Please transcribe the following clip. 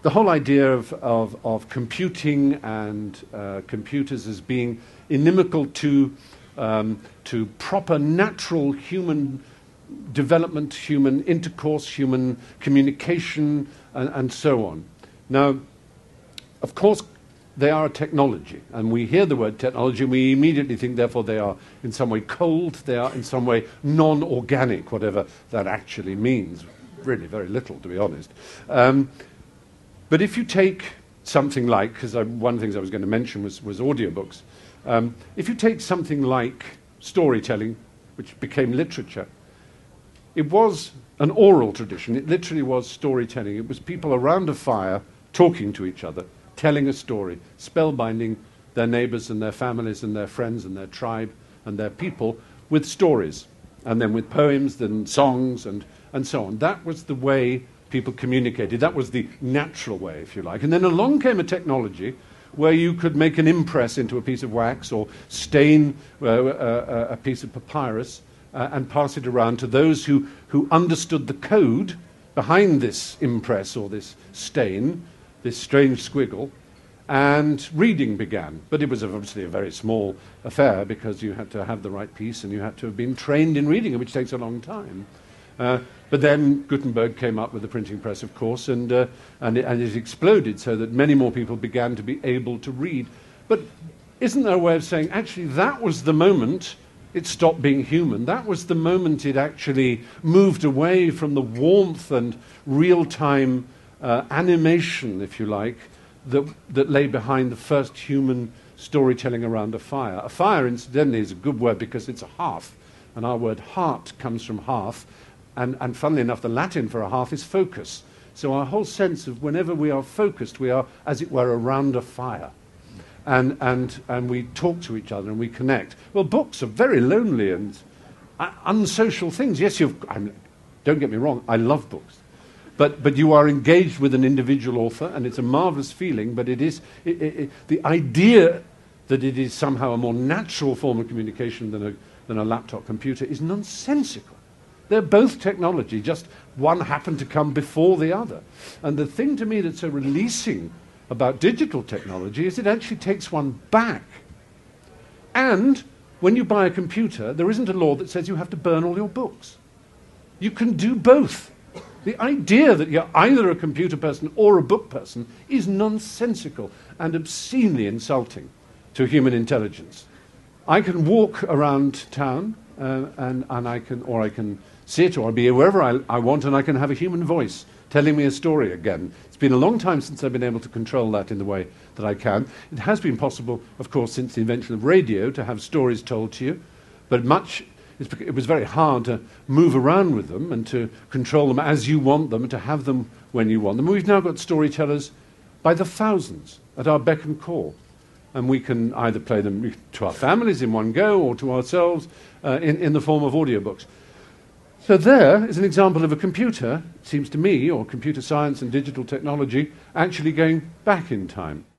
the whole idea of computing and computers as being inimical to proper natural human development, human intercourse, human communication, and so on. Now, of course, they are a technology, and we hear the word technology and we immediately think, therefore, they are in some way cold, they are in some way non-organic, whatever that actually means. Really very little, to be honest. But if you take something like, because one of the things I was going to mention was audiobooks, if you take something like storytelling, which became literature, it was an oral tradition. It literally was storytelling. It was people around a fire talking to each other, telling a story, spellbinding their neighbors and their families and their friends and their tribe and their people with stories, and then with poems and songs and so on. That was the way people communicated. That was the natural way, if you like. And then along came a technology where you could make an impress into a piece of wax or stain a piece of papyrus and pass it around to those who understood the code behind this impress or this stain, this strange squiggle, and reading began. But it was obviously a very small affair because you had to have the right piece and you had to have been trained in reading, which takes a long time. But then Gutenberg came up with the printing press, of course, and it exploded so that many more people began to be able to read. But isn't there a way of saying, actually, that was the moment it stopped being human? That was the moment it actually moved away from the warmth and real-time animation, if you like, that lay behind the first human storytelling around a fire. A fire, incidentally, is a good word because it's a hearth, and our word heart comes from hearth, and funnily enough, the Latin for a hearth is focus. So our whole sense of whenever we are focused, we are, as it were, around a fire. And we talk to each other and we connect. Well, books are very lonely and unsocial things. Yes, don't get me wrong, I love books. But you are engaged with an individual author, and it's a marvelous feeling, but it is the idea that it is somehow a more natural form of communication than a laptop computer is nonsensical. They're both technology, just one happened to come before the other. And the thing to me that's so releasing about digital technology is it actually takes one back. And when you buy a computer, there isn't a law that says you have to burn all your books. You can do both. The idea that you're either a computer person or a book person is nonsensical and obscenely insulting to human intelligence. I can walk around town and I can sit or be wherever I want, and I can have a human voice telling me a story again. It's been a long time since I've been able to control that in the way that I can. It has been possible, of course, since the invention of radio to have stories told to you, but it was very hard to move around with them and to control them as you want them and to have them when you want them. We've now got storytellers by the thousands at our beck and call, and we can either play them to our families in one go or to ourselves in the form of audiobooks. So there is an example of a computer, it seems to me, or computer science and digital technology, actually going back in time.